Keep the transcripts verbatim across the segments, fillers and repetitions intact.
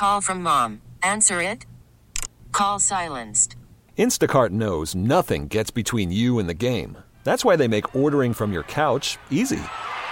call from mom. Answer it. Call silenced. Instacart knows nothing gets between you and the game. That's why they make ordering from your couch easy.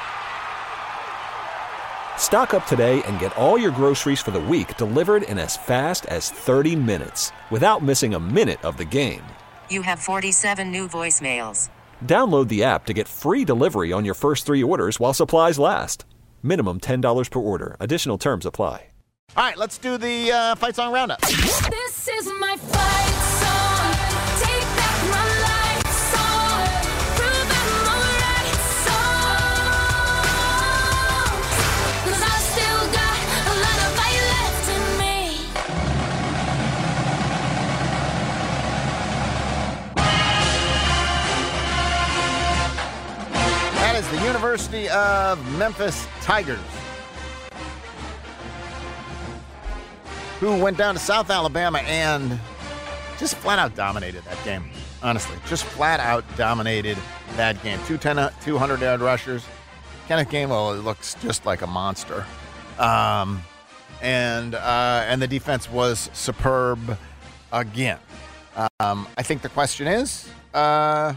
Stock up today and get all your groceries for the week delivered in as fast as thirty minutes without missing a minute of the game. You have forty-seven new voicemails. Download the app to get free delivery on your first three orders while supplies last. Minimum ten dollars per order. Additional terms apply. All right, let's do the uh, Fight Song Roundup. This is my fight song. Take back my life song. Prove I'm alright song. 'Cause I still got a lot of fight left in me. That is the University of Memphis Tigers, who went down to South Alabama and just flat out dominated that game. Honestly, just flat out dominated that game. Two hundred-yard rushers. Kenneth Gainwell looks just like a monster. Um, and uh, and the defense was superb again. Um, I think the question is, uh,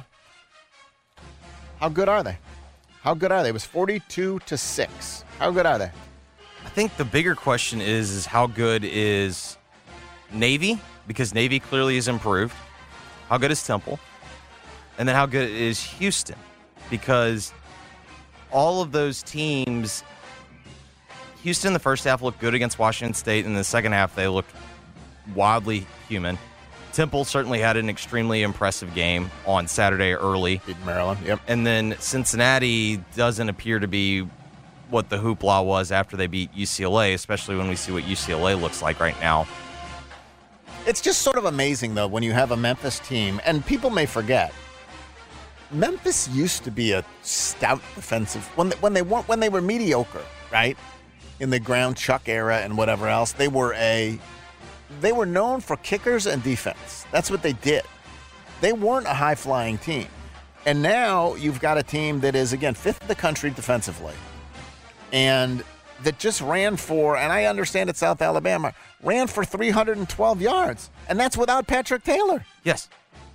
how good are they? How good are they? It was forty-two to six. How good are they? I think the bigger question is, is how good is Navy? Because Navy clearly has improved. How good is Temple? And then how good is Houston? Because all of those teams, Houston in the first half looked good against Washington State. In the second half, they looked wildly human. Temple certainly had an extremely impressive game on Saturday early. Beat Maryland, yep. And then Cincinnati doesn't appear to be what the hoopla was after they beat U C L A, especially when we see what U C L A looks like right now. It's just sort of amazing, though, when you have a Memphis team, and people may forget, Memphis used to be a stout defensive, when they, when they weren't, when they were mediocre, right? In the ground chuck era and whatever else, they were a, they were known for kickers and defense. That's what they did. They weren't a high-flying team. And now you've got a team that is, again, fifth in the country defensively, and that just ran for, and I understand it's South Alabama, ran for three hundred twelve yards. And that's without Patrick Taylor. Yes.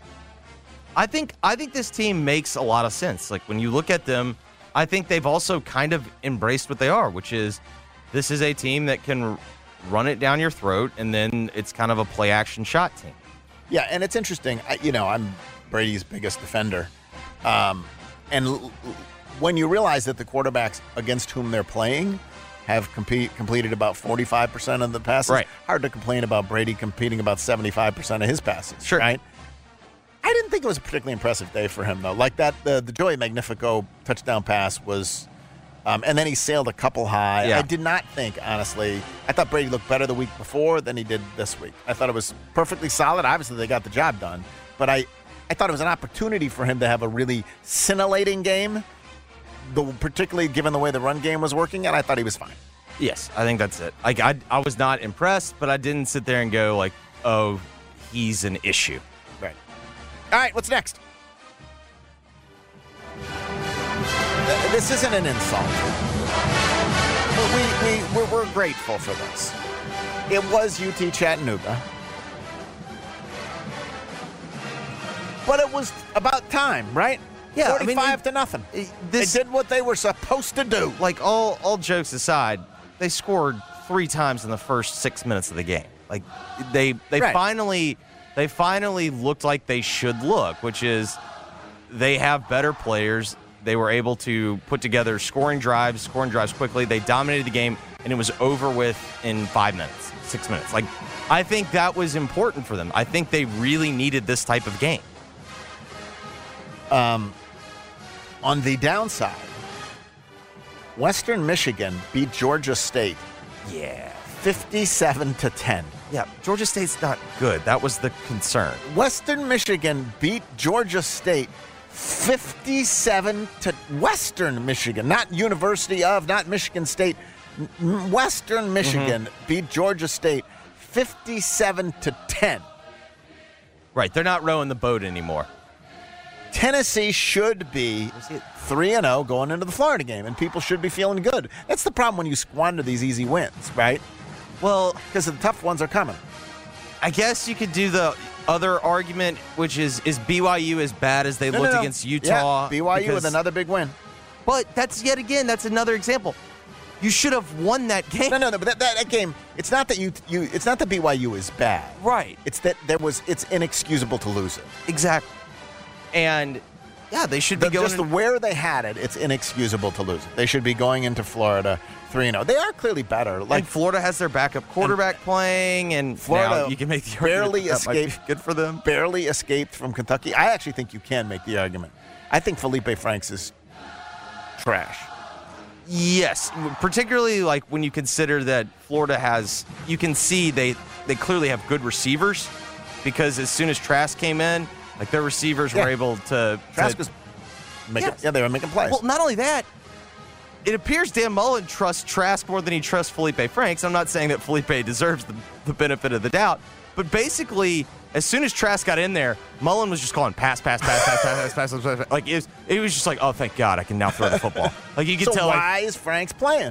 I think I think this team makes a lot of sense. Like, when you look at them, I think they've also kind of embraced what they are, which is this is a team that can run it down your throat, and then it's kind of a play-action shot team. Yeah, and it's interesting. I, you know, I'm Brady's biggest defender. Um, and l- l- when you realize that the quarterbacks against whom they're playing have compete, completed about forty-five percent of the passes, right. Hard to complain about Brady competing about seventy-five percent of his passes, sure. right? I didn't think it was a particularly impressive day for him, though. Like that, the, the Joey Magnifico touchdown pass was, um, and then he sailed a couple high. Yeah. I did not think, honestly, I thought Brady looked better the week before than he did this week. I thought it was perfectly solid. Obviously, they got the job done. But I, I thought it was an opportunity for him to have a really scintillating game, the, particularly given the way the run game was working, and I thought he was fine. Yes, I think that's it. Like, I, I was not impressed, but I didn't sit there and go like, oh, he's an issue. Right. All right, what's next? This isn't an insult. We, we, we're, we're grateful for this. It was U T Chattanooga. But it was about time, right? Yeah, forty-five I mean, it, to nothing. It, this, they did what they were supposed to do. Like, all, all jokes aside, they scored three times in the first six minutes of the game. Like, they they right. finally they finally looked like they should look, which is they have better players. They were able to put together scoring drives, scoring drives quickly. They dominated the game, and it was over with in five minutes, six minutes. Like, I think that was important for them. I think they really needed this type of game. Um, on the downside, Western Michigan beat Georgia State. Yeah. fifty-seven to ten. Yeah, Georgia State's not good. That was the concern. Western Michigan beat Georgia State fifty-seven to Western Michigan, not University of, not Michigan State. Western Michigan mm-hmm. beat Georgia State fifty-seven to ten. Right, they're not rowing the boat anymore. Tennessee should be three and oh going into the Florida game, and people should be feeling good. That's the problem when you squander these easy wins, right? Well, because the tough ones are coming. I guess you could do the other argument, which is is B Y U as bad as they No, looked no, no. against Utah? Yeah, B Y U Because- with another big win. But that's yet again, that's another example. You should have won that game. No, no, no. But that, that, that game, it's not that you, you, it's not that B Y U is bad. Right. It's that there was, it's inexcusable to lose it. Exactly. And yeah, they should be The, going. just the where they had it, it's inexcusable to lose it. They should be going into Florida three and oh. They are clearly better. like Like Florida has their backup quarterback playing, and Florida now you can make the barely argument that might be escaped- good for them. barely escaped from Kentucky. I actually think you can make the argument. I think Felipe Franks is trash. Yes, particularly like when you consider that Florida has, you can see they they clearly have good receivers, because as soon as Trask came in, like their receivers Yeah. were able to. Trask to was making, Yes. yeah, they were making plays. well, not only that, it appears Dan Mullen trusts Trask more than he trusts Felipe Franks. I'm not saying that Felipe deserves the, the benefit of the doubt, but basically, as soon as Trask got in there, Mullen was just calling pass, pass, pass, pass, pass, pass, pass, pass, pass. Like it was, it was just like, oh, thank God, I can now throw the football. Like you could so tell, like, why is Franks playing?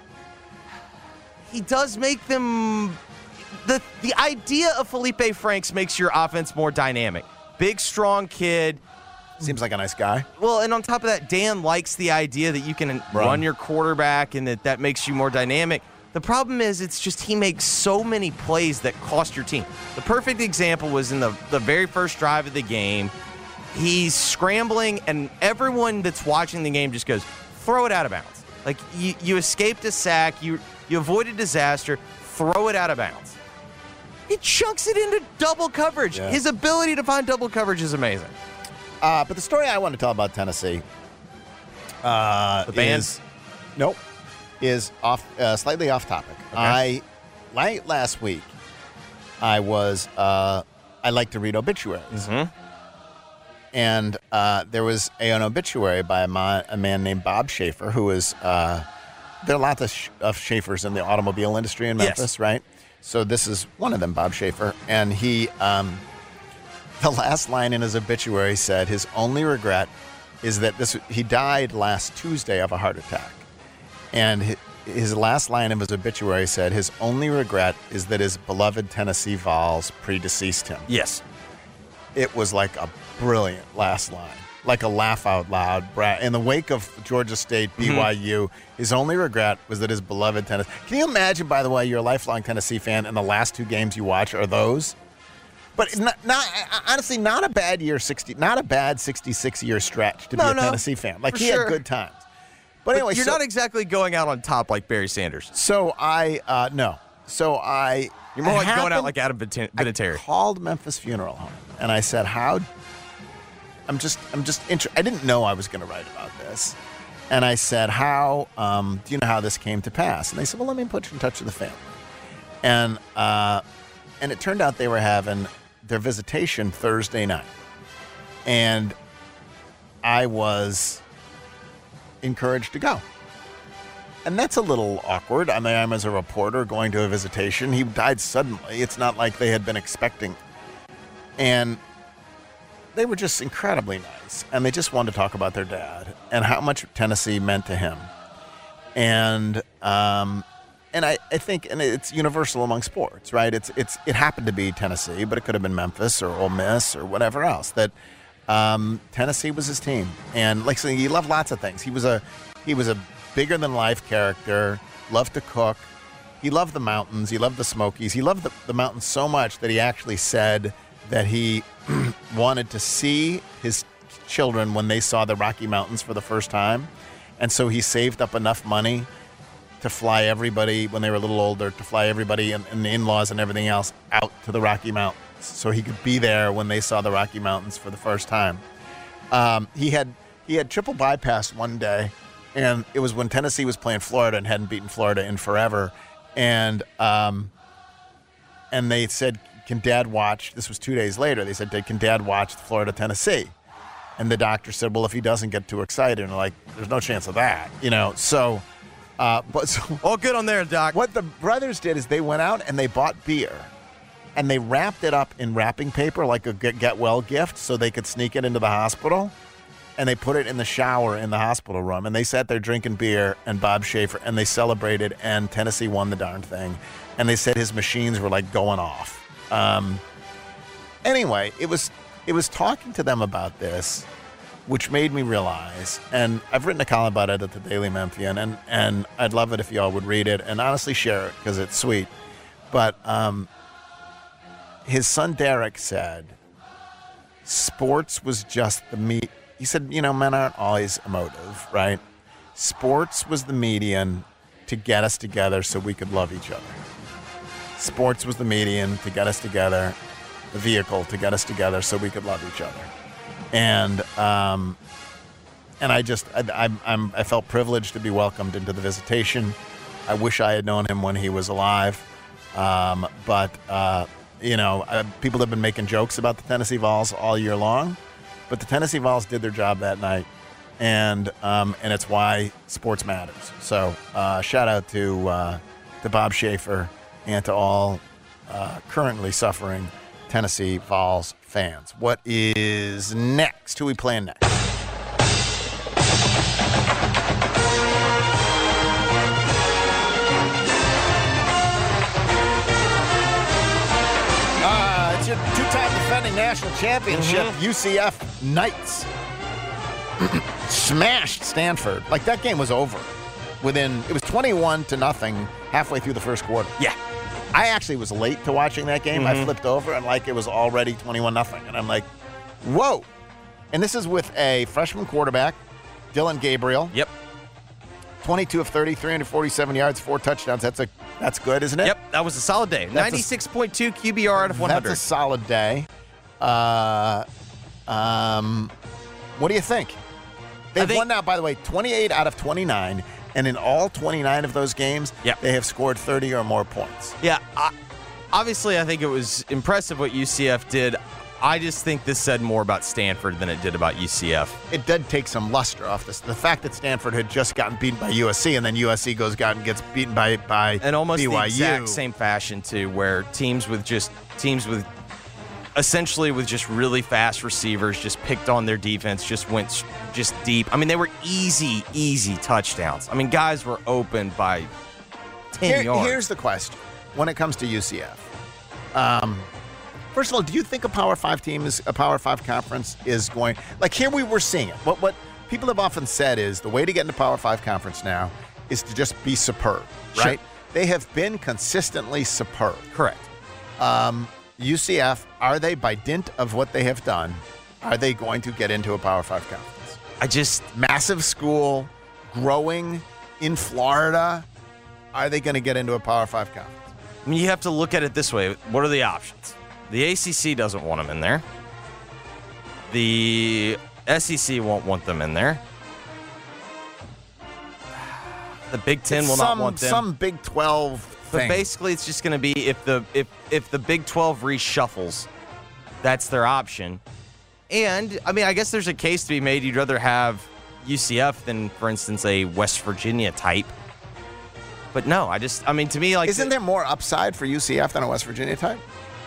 he does make them. The the idea of Felipe Franks makes your offense more dynamic. Big, strong kid. Seems like a nice guy. Well, and on top of that, Dan likes the idea that you can Run. run your quarterback and that that makes you more dynamic. The problem is it's just he makes so many plays that cost your team. The perfect example was in the, the very first drive of the game. He's scrambling, and everyone that's watching the game just goes, throw it out of bounds. Like, you, you escaped a sack, you, you avoided disaster, throw it out of bounds. He chunks it into double coverage. Yeah. His ability to find double coverage is amazing. Uh, but the story I want to tell about Tennessee uh, The band? is nope is off uh, slightly off topic. I late last week I was uh, I like to read obituaries, Mhm. and uh, there was a, an obituary by a, ma- a man named Bob Schaefer, who is uh, there are lots of, sh- of Schaefers in the automobile industry in Yes. Memphis, right? So this is one of them, Bob Schaefer, and he. Um, The last line in his obituary said his only regret is that this he died last Tuesday of a heart attack. And hi- his last line of his obituary said his only regret is that his beloved Tennessee Vols predeceased him. Yes. It was like a brilliant last line, like a laugh out loud. Bra- In the wake of Georgia State, B Y U, his only regret was that his beloved Tennessee. Can you imagine, by the way, you're a lifelong Tennessee fan and the last two games you watch are those? But not, not honestly, not a bad year. Sixty, not a bad sixty-six year stretch to No, be a no, Tennessee fan. Like for he sure. had good times. But, But anyway, you're so, not exactly going out on top like Barry Sanders. so I uh, no. So I. You're more I like going out happened- like Adam Vinati- I Vinatieri. called Memphis Funeral Home and I said, "How?" I'm just, I'm just. Inter- I didn't know I was going to write about this, and I said, "How? Um, do you know how this came to pass?" And they said, "Well, let me put you in touch with the family." And uh, and it turned out they were having their visitation Thursday night, and I was encouraged to go. And that's a little awkward. I mean, I'm as a reporter going to a visitation. He died suddenly. It's not like they had been expecting. And they were just incredibly nice. And they just wanted to talk about their dad and how much Tennessee meant to him. And um, and I, I think, and it's universal among sports, right? It's it's it happened to be Tennessee, but it could have been Memphis or Ole Miss or whatever else. That um, Tennessee was his team. And like saying, he loved lots of things. He was a he was a bigger than life character, loved to cook. He loved the mountains. He loved the Smokies. He loved the, the mountains so much that he actually said that he wanted to see his children when they saw the Rocky Mountains for the first time. And so he saved up enough money to fly everybody when they were a little older, to fly everybody and, and the in-laws and everything else out to the Rocky Mountains so he could be there when they saw the Rocky Mountains for the first time. Um, he had he had triple bypass one day. And it was when Tennessee was playing Florida and hadn't beaten Florida in forever. And um, and they said, can Dad watch? This was two days later. They said, can Dad watch Florida-Tennessee? And the doctor said, well, if he doesn't get too excited. And like, there's no chance of that, you know. So, uh, but so All good on there, Doc. what the brothers did is they went out and they bought beer. And they wrapped it up in wrapping paper like a get, get well gift so they could sneak it into the hospital. and they put it in the shower in the hospital room, and they sat there drinking beer and Bob Schaefer, and they celebrated, and Tennessee won the darn thing, and they said his machines were like going off. Um, anyway, it was it was talking to them about this, which made me realize, and I've written a column about it at the Daily Memphian, and and I'd love it if y'all would read it and honestly share it because it's sweet. But um, his son Derek said, sports was just the meat. He said, you know, men aren't always emotive, right? Sports was the median to get us together so we could love each other. Sports was the median to get us together, the vehicle to get us together so we could love each other. And um, and I just, I, I'm, I'm, I felt privileged to be welcomed into the visitation. I wish I had known him when he was alive. Um, but, uh, you know, uh, people have been making jokes about the Tennessee Vols all year long. But the Tennessee Vols did their job that night. And um, and it's why sports matters. So uh, shout out to, uh, to Bob Schaefer and to all uh, currently suffering Tennessee Vols fans. What is next? Who are we playing next? Uh, it's your two-time defending national championship, Mm-hmm. U C F Knights. Smashed Stanford. Like, that game was over. Within, it was twenty-one to nothing halfway through the first quarter. Yeah. I actually was late to watching that game. Mm-hmm. I flipped over and like it was already twenty-one nothing. And I'm like, whoa. And this is with a freshman quarterback, Dylan Gabriel. Yep. twenty-two of thirty, three hundred forty-seven yards, four touchdowns. That's a that's good, isn't it? Yep. That was a solid day. ninety-six point two Q B R out of one hundred. That's a solid day. Uh, um, what do you think? They've think- won now, by the way, twenty-eight out of twenty-nine. And in all twenty-nine of those games, Yep. they have scored thirty or more points. Yeah. I, obviously, I think it was impressive what U C F did. I just think this said more about Stanford than it did about U C F. It did take some luster off this. The fact that Stanford had just gotten beaten by U S C, and then U S C goes out and gets beaten by by And almost B Y U. the exact same fashion, too, where teams with just teams with essentially with just really fast receivers just picked on their defense, just went s- just deep. I mean, they were easy, easy touchdowns. I mean, guys were open by ten Here- yards. Here's the question when it comes to U C F. Um, first of all, do you think a Power Five team is a Power Five conference is going like here we were seeing it? What what people have often said is the way to get into Power Five conference now is to just be superb, Sure. right? They have been consistently superb. Correct. Um, U C F, are they, by dint of what they have done, are they going to get into a Power Five conference? I just Massive school, growing in Florida. Are they going to get into a Power Five conference? I mean, you have to look at it this way. What are the options? The A C C doesn't want them in there. The S E C won't want them in there. The Big Ten It's will some, not want them. Some Big twelve But thing. basically, it's just going to be if the if if the Big twelve reshuffles, that's their option. And I mean, I guess there's a case to be made. You'd rather have U C F than, for instance, a West Virginia type. But no, I just I mean, to me, like Isn't there more upside for U C F than a West Virginia type?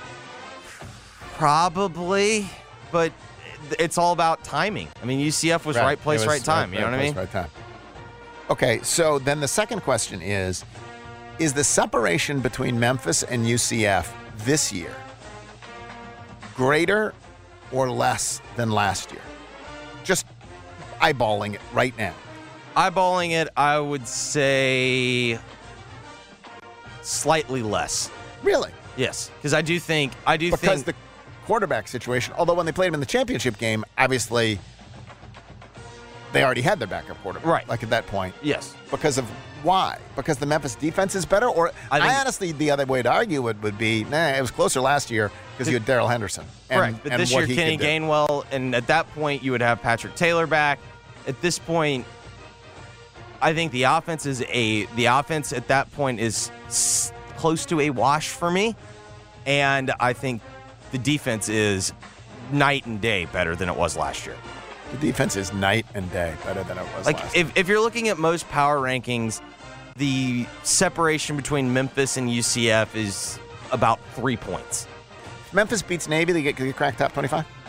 probably, but it's all about timing. I mean, U C F was right, place, It was right time. you know what I place, mean? Right time. Okay, so then the second question is, is the separation between Memphis and U C F this year greater or less than last year? Just eyeballing it right now. Eyeballing it, I would say slightly less. Really? Yes, because I do think I do Because think the quarterback situation, although when they played him in the championship game, obviously they already had their backup quarterback. Right. Like at that point. yes. Because of why? Because the Memphis defense is better? Or I I, think- honestly, the other way to argue it would be, nah, it was closer last year because you had Darrell Henderson. And, Correct. But and this what year, he Kenny could do. Gainwell, and at that point, you would have Patrick Taylor back. At this point, I think the offense is a the offense at that point is s- close to a wash for me, and I think the defense is night and day better than it was last year. The defense is night and day better than it was Like last year. if, if you're looking at most power rankings, the separation between Memphis and U C F is about three points. If Memphis beats Navy, they get, they get cracked top twenty-five?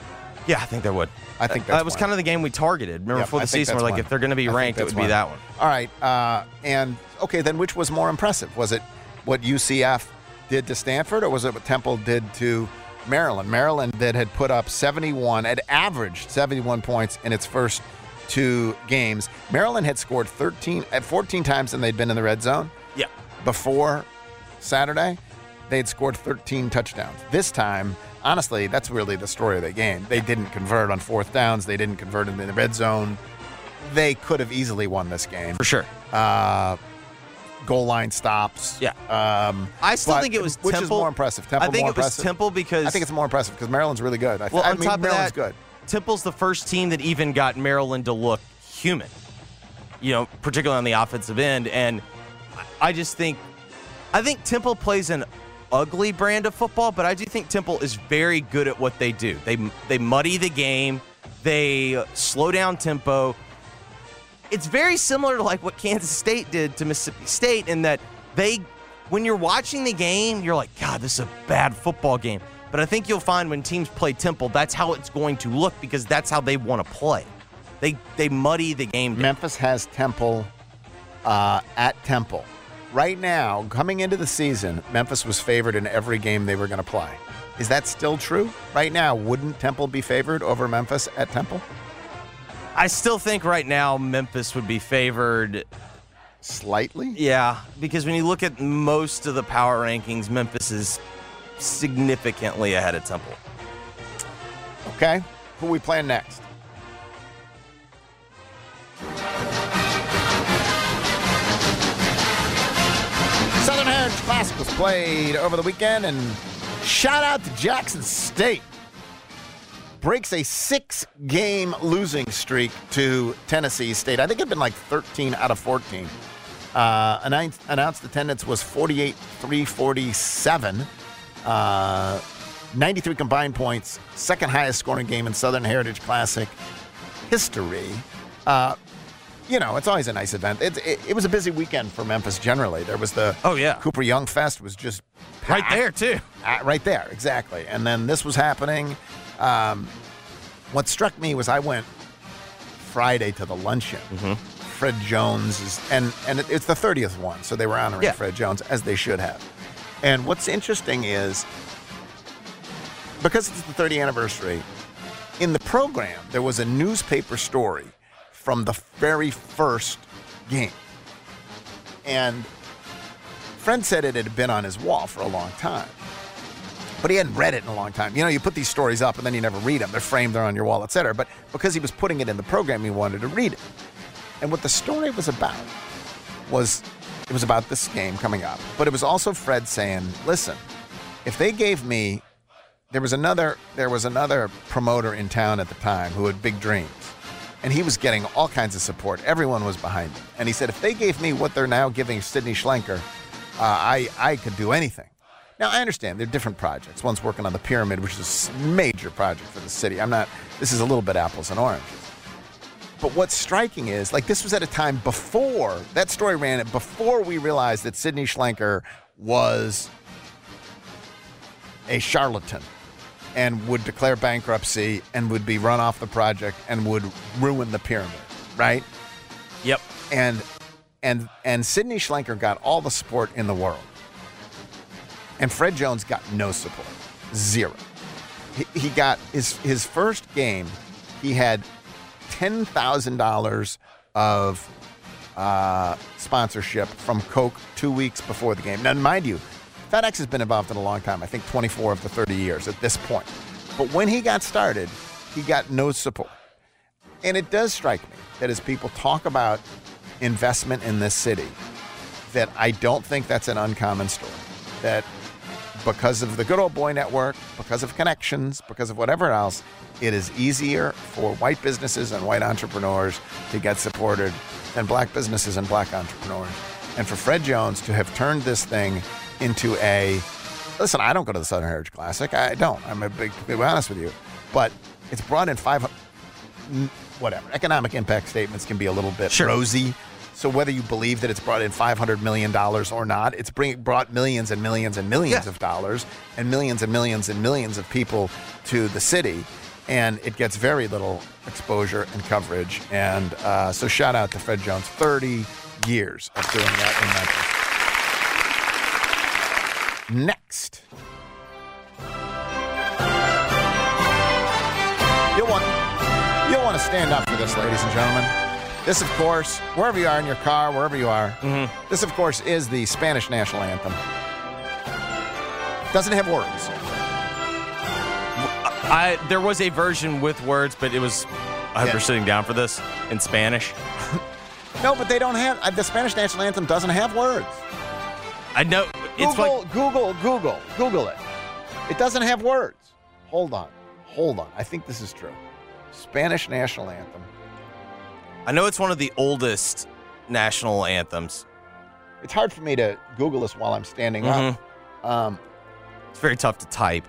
Yeah, I think they would. I think that that's was one. kind of the game we targeted. Remember, Yep, before I the think season, that's we're like, one. if they're going to be I think ranked, it that's would be one. that one. All right. Uh, and, okay, then which was more impressive? Was it what U C F did to Stanford, or was it what Temple did to Maryland? Maryland that had put up seventy-one, had averaged seventy-one points in its first two games. Maryland had scored thirteen, at fourteen times and they'd been in the red zone. Yeah. Before Saturday, they had scored thirteen touchdowns. This time, honestly, that's really the story of the game. They didn't convert on fourth downs. They didn't convert in the red zone. They could have easily won this game. For sure. Uh, goal line stops. Yeah. Um, I still but- think it was which Temple. is more impressive. Temple I think more it was impressive. Temple because I think it's more impressive because Maryland's really good. I, th- well, I on mean, top of Maryland's that, good. Temple's the first team that even got Maryland to look human. You know, particularly on the offensive end, and I just think, I think Temple plays an ugly brand of football, but I do think Temple is very good at what they do. They they muddy the game, they slow down tempo. It's very similar to like what Kansas State did to Mississippi State in that they, when you're watching the game, you're like, God, this is a bad football game. But I think you'll find when teams play Temple, that's how it's going to look because that's how they want to play. They they muddy the game down. Memphis has Temple uh, at Temple. Right now, coming into the season, Memphis was favored in every game they were going to play. Is that still true? Right now, wouldn't Temple be favored over Memphis at Temple? I still think right now Memphis would be favored. Slightly? Yeah, because when you look at most of the power rankings, Memphis is significantly ahead of Temple. Okay. Who are we playing next? Southern Heritage Classic was played over the weekend, and shout out to Jackson State. Breaks a six-game losing streak to Tennessee State. I think it had been like thirteen out of fourteen. Uh, announced, announced attendance was forty-eight three forty-seven. Uh, ninety-three combined points. Second highest scoring game in Southern Heritage Classic history. Uh, you know, it's always a nice event. It, it, it was a busy weekend for Memphis generally. There was the Oh, yeah. Cooper Young Fest was just Right packed. there, too. Uh, right there, exactly. And then this was happening. Um, what struck me was I went Friday to the luncheon. Mm-hmm. Fred Jones is, and and it, it's the thirtieth one, so they were honoring Yeah. Fred Jones as they should have. And what's interesting is because it's the thirtieth anniversary, in the program there was a newspaper story from the very first game, and Fred said it had been on his wall for a long time. But he hadn't read it in a long time. You know, you put these stories up and then you never read them. They're framed, they're on your wall, et cetera. But because he was putting it in the program, he wanted to read it. And what the story was about was, it was about this game coming up. But it was also Fred saying, listen, if they gave me, there was another, there was another promoter in town at the time who had big dreams. And he was getting all kinds of support. Everyone was behind him. And he said, if they gave me what they're now giving Sidney Schlenker, uh, I, I could do anything. Now, I understand they're different projects. One's working on the Pyramid, which is a major project for the city. I'm not, this is a little bit apples and oranges. But what's striking is, like, this was at a time before, that story ran it before we realized that Sidney Schlenker was a charlatan and would declare bankruptcy and would be run off the project and would ruin the Pyramid, right? Yep. And and and Sidney Schlenker got all the support in the world. And Fred Jones got no support. Zero. He, he got his his first game, he had ten thousand dollars of uh, sponsorship from Coke two weeks before the game. Now, mind you, FedEx has been involved in a long time, I think twenty-four of the thirty years at this point. But when he got started, he got no support. And it does strike me that as people talk about investment in this city, that I don't think that's an uncommon story. That because of the good old boy network, because of connections, because of whatever else, it is easier for white businesses and white entrepreneurs to get supported than black businesses and black entrepreneurs. And for Fred Jones to have turned this thing into a, listen, I don't go to the Southern Heritage Classic. I don't. I'm a big, to be honest with you. But it's brought in five, whatever. Economic impact statements can be a little bit Sure. rosy. So whether you believe that it's brought in five hundred million dollars or not, it's bring, brought millions and millions and millions Yeah. of dollars and millions and millions and millions of people to the city. and it gets very little exposure and coverage. And uh, so shout out to Fred Jones, thirty years of doing that in Memphis. Next. You'll want, you'll want to stand up for this, ladies and gentlemen. This, of course, wherever you are in your car, wherever you are, Mm-hmm. this, of course, is the Spanish national anthem. Doesn't have words. I there was a version with words, but it was. I hope Yeah. you're sitting down for this in Spanish. No, but they don't have, uh, the Spanish national anthem doesn't have words. I know it's Google, like Google, Google, Google it. It doesn't have words. Hold on. Hold on. I think this is true. Spanish national anthem. I know it's one of the oldest national anthems. It's hard for me to Google this while I'm standing up. Um, It's very tough to type.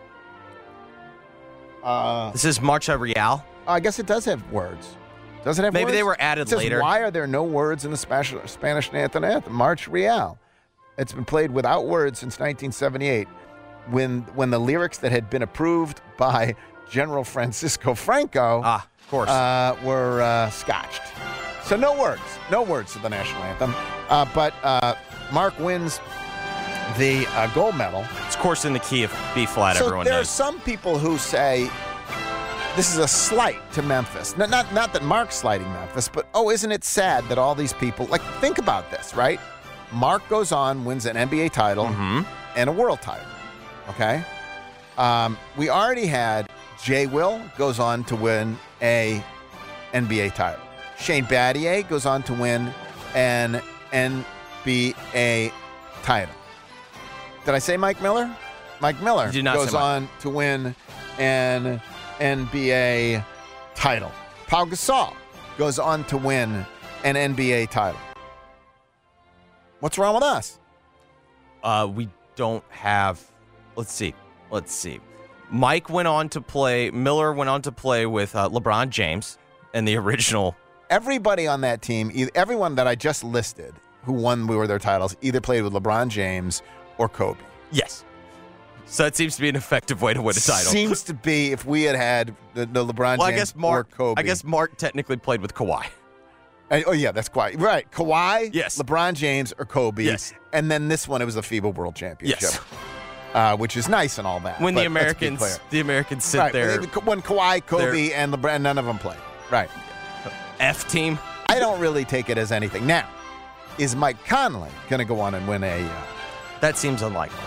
uh, This is Marcha Real. I guess it does have words. Does it have Maybe words? they were added It says, later. why are there no words in the Spanish, Spanish anthem? anthem? March Real. It's been played without words since nineteen seventy-eight, when when the lyrics that had been approved by General Francisco Franco Ah, of course. uh, were uh, scotched. So no words, no words to the national anthem. Uh, but uh, Mark wins the uh, gold medal. it's of course in the key of B flat. So Everyone there are knows. some people who say this is a slight to Memphis. Not, not, not that Mark's slighting Memphis, but oh, isn't it sad that all these people, like, think about this, right? Mark goes on, wins an N B A title Mhm. and a world title, okay? Um, we already had Jay Will goes on to win a N B A title. Shane Battier goes on to win an N B A title. Did I say Mike Miller? Mike Miller You did not goes say Mike. on to win an N B A title. Pau Gasol goes on to win an N B A title. What's wrong with us? Uh, we don't have. Let's see. Let's see. Mike went on to play. Miller went on to play with uh, LeBron James and the original. Everybody on that team, e- everyone that I just listed who won were their titles, either played with LeBron James or Kobe. Yes. So that seems to be an effective way to win a title. Seems to be if we had had the, the LeBron well, I James guess Mark. or Kobe. I guess Mark technically played with Kawhi. Uh, oh, yeah, that's quite right. Kawhi, Yes. LeBron James, or Kobe. Yes. And then this one, it was the FIBA World Championship. Yes. Uh, which is nice and all that. When but the let's be Americans, clear. the Americans sit Right, there, when Kawhi, Kobe, and LeBron, none of them played. Right. F team. I don't really take it as anything. Now, is Mike Conley going to go on and win a... Uh, That seems unlikely.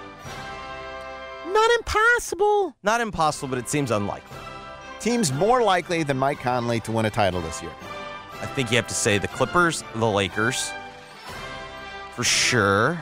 not impossible. Not impossible, but it seems unlikely. Teams more likely than Mike Conley to win a title this year. I think you have to say the Clippers, the Lakers, for sure,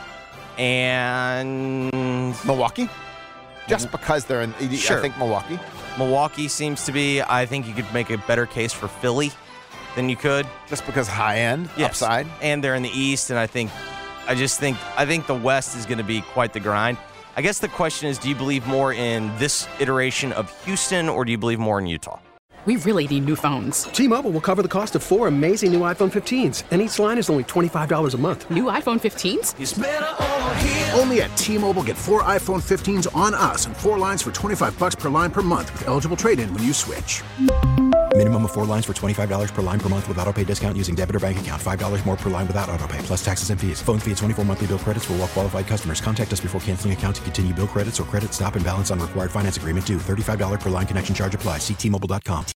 and Milwaukee? Just because they're in... Sure. I think Milwaukee. Milwaukee seems to be. I think you could make a better case for Philly than you could. Just because high end, Yes. upside. And they're in the East, and I think, I just think, I think the West is going to be quite the grind. I guess the question is, do you believe more in this iteration of Houston, or do you believe more in Utah? We really need new phones. T-Mobile will cover the cost of four amazing new iPhone fifteens, and each line is only twenty-five dollars a month. New iPhone fifteens? Only at T-Mobile, get four iPhone fifteens on us and four lines for twenty-five bucks per line per month with eligible trade-in when you switch. Minimum of four lines for twenty-five dollars per line per month with auto pay discount using debit or bank account. five dollars more per line without auto pay, plus taxes and fees. Phone fee at twenty-four monthly bill credits for well-qualified customers. Contact us before canceling account to continue bill credits or credit stop and balance on required finance agreement due. thirty-five dollars per line connection charge applies. See T Mobile dot com.